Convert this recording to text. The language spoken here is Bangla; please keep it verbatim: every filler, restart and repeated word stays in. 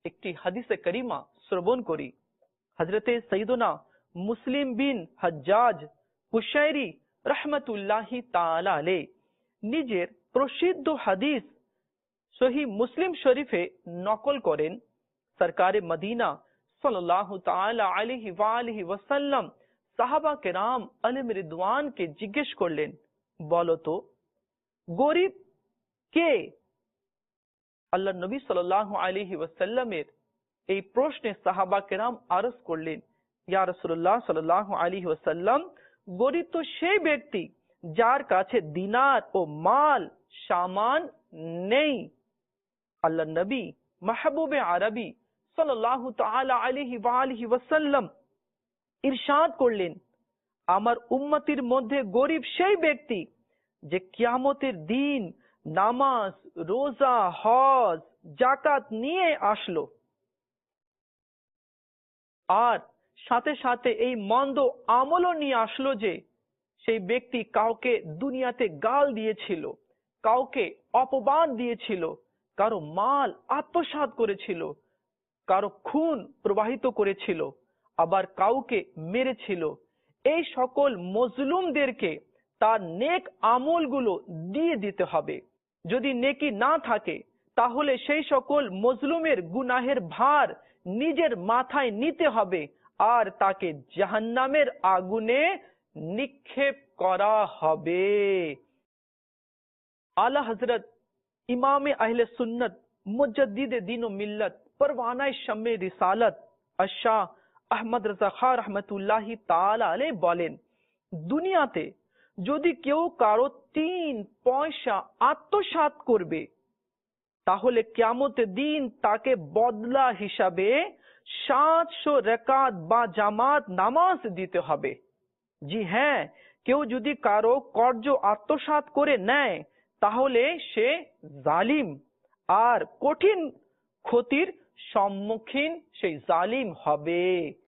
একটি হাদিসে করিমা শ্রবণ করি। হযরতে সাইয়্যিদুনা মুসলিম বিন হাজ্জাজ কুশাইরি রাহমাতুল্লাহি তাআলা আলাইহি নিজের প্রসিদ্ধ হাদিস সহিহ মুসলিম শরীফে নকল করেন, সরকারে মদিনা সাল্লাল্লাহু তাআলা আলাইহি ওয়া আলিহি ওয়াসাল্লাম সাহাবা কেরাম আলাইহিম রিদওয়ানকে জিজ্ঞেস করলেন, বলো তো গরিব কে? আল্লাহ নবী সাল্লাল্লাহু আলাইহি ওয়াসাল্লামের এই প্রশ্নে সাহাবা কেরাম আরজ করলেন, ইয়া রাসূলুল্লাহ সাল্লাল্লাহু আলাইহি ওয়াসাল্লাম, গরিব তো সেই ব্যক্তি যার কাছে দিনার ও মাল সামান নেই। আল্লাহ নবী মাহবুবে আরবি সাল্লাল্লাহু তাআলা আলাইহি ওয়া আলিহি ওয়াসাল্লাম ইরশাদ করলেন, আমার উম্মতির মধ্যে গরিব সেই ব্যক্তি যে কিয়ামতের দিন নামাজ, রোজা, হজ, যাকাত নিয়ে আসলো, আর সাথে সাথে এই মন্দ আমলও নিয়ে আসলো যে সেই ব্যক্তি কাউকে দুনিয়াতে গাল দিয়েছিল, কাউকে অপবাদ দিয়েছিল, কারো মাল আত্মসাৎ করেছিল, কারো খুন প্রবাহিত করেছিল, আবার কাউকে মেরেছিল। এই সকল মজলুমদেরকে তার নেক আমলগুলো দিয়ে দিতে হবে। যদি নেকি না থাকে তাহলে সেই সকল মজলুমের গুনাহের ভার নিজের মাথায় নিতে হবে আর তাকে জাহান্নামের আগুনে নিক্ষেপ করা হবে। আলা হযরত ইমামে আহলে সুন্নাত মুজাদ্দিদে দ্বীন ও মিল্লাত পরওয়ানায়ে শামে রিসালাত আশ-শাহ আহমদ রাজা খান রাহমাতুল্লাহি তাআলা আলাইহি বলেন, দুনিয়াতে যদি কেউ কারো তিন পয়সা আত্মসাৎ করবে তাহলে কিয়ামতের দিন তাকে বদলা হিসাবে সাতশো রাকাত বা জামাত নামাজ দিতে হবে। জি হ্যাঁ, কেউ যদি কারো কর্জ আত্মসাৎ করে নেয় তাহলে সে জালিম আর কঠিন ক্ষতির সম্মুখীন সেই জালিম হবে।